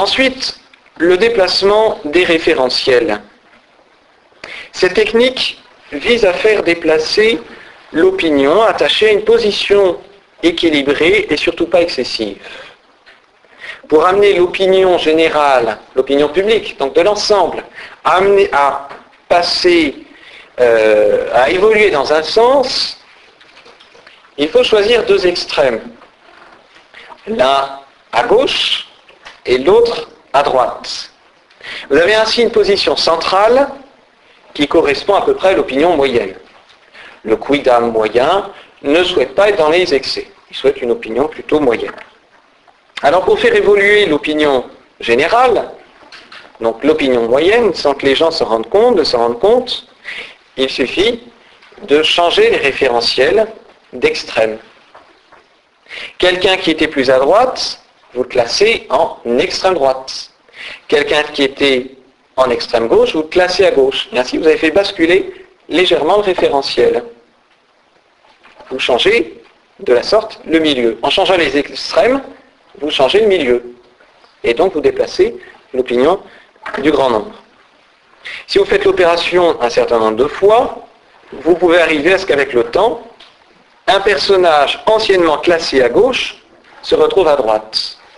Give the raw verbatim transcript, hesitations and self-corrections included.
Ensuite, le déplacement des référentiels. Cette technique vise à faire déplacer l'opinion attachée à une position équilibrée et surtout pas excessive. Pour amener l'opinion générale, l'opinion publique, donc de l'ensemble, à, amener, à passer, euh, à évoluer dans un sens, il faut choisir deux extrêmes. L'un à gauche et l'autre à droite. Vous avez ainsi une position centrale qui correspond à peu près à l'opinion moyenne. Le quidam moyen ne souhaite pas être dans les excès. Il souhaite une opinion plutôt moyenne. Alors pour faire évoluer l'opinion générale, donc l'opinion moyenne, sans que les gens se rendent compte, de se rendre compte, il suffit de changer les référentiels d'extrême. Quelqu'un qui était plus à droite, vous le classez en extrême droite. Quelqu'un qui était en extrême gauche, vous le classez à gauche. Et ainsi, vous avez fait basculer légèrement le référentiel. Vous changez de la sorte le milieu. En changeant les extrêmes, vous changez le milieu. Et donc, vous déplacez l'opinion du grand nombre. Si vous faites l'opération un certain nombre de fois, vous pouvez arriver à ce qu'avec le temps, un personnage anciennement classé à gauche se retrouve à droite.